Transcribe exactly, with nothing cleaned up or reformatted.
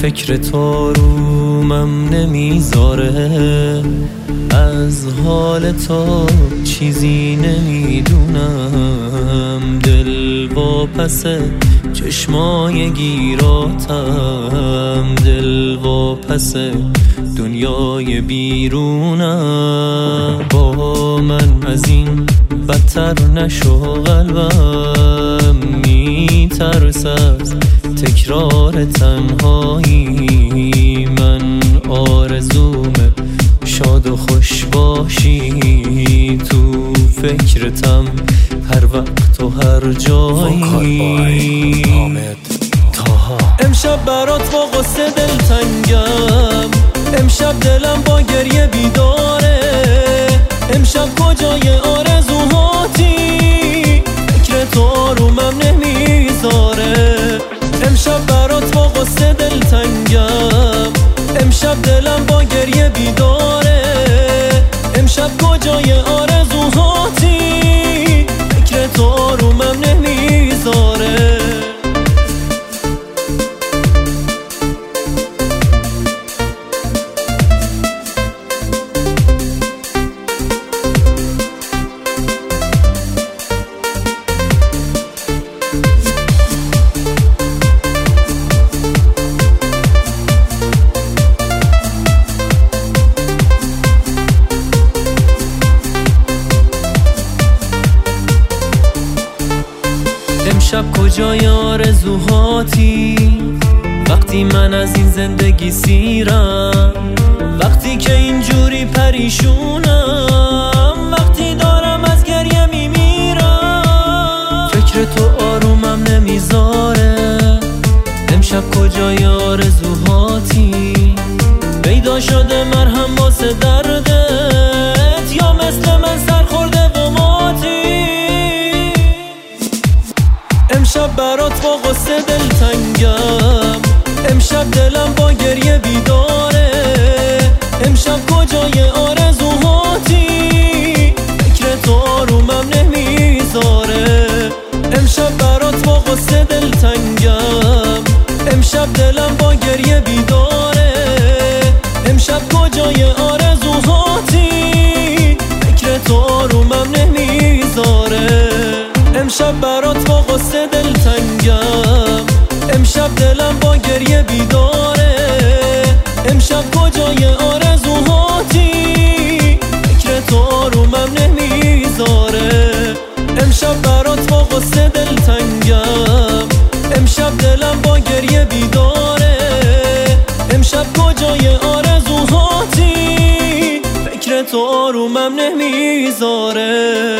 فکر تو رومم نمیذاره، از حال تو چیزی نمیدونم. دل واپس چشمای گیراتم، دل واپس دنیای بیرونم. با من از این بدتر نشو، قلبم میترس از تکرار تنهایی. من آرزومه شاد و خوش باشی، تو فکرتم هر وقت و هر جایی. امشب برات با غصه دلتنگم، امشب دلم با گریه بیداره. امشب کجای آرزوهاتی، فکر تو آرومم نمیذاره. امشب برات با غصه دلتنگم، امشب دلم با گریه بیداره. امشب کجای آرزوهاتی، فکر تو آرومم نمیذاره. امشب کجای آرزوهاتی، وقتی من از این زندگی سیرم، وقتی که اینجوری پریشونم، وقتی دارم از گریه میمیرم. فکر تو آرومم نمیذاره. امشب کجای آرزوهاتی، پیدا شده مرهم واسه دردت، یا مثل من سرخورده و ماتی. امشب برات با غصه دلتنگم، امشب دلم با گریه بیداره. امشب کجای آرزوهاتی، فکر تو آرومم نمیذاره. امشب برات با غصه دلتنگم، امشب دلم با گریه بیداره. امشب کجای آرزوهاتی، فکر تو آرومم نمیذاره. امشب برات با غصه دلتنگم، امشب دلم با گریه بیداره. امشب کجای آرزوهاتی، فکر تو آرومم نمیذاره. امشب برات با غصه دلتنگم، امشب دلم با گریه بیداره. امشب کجای آرزوهاتی، فکر تو آرومم نمیذاره.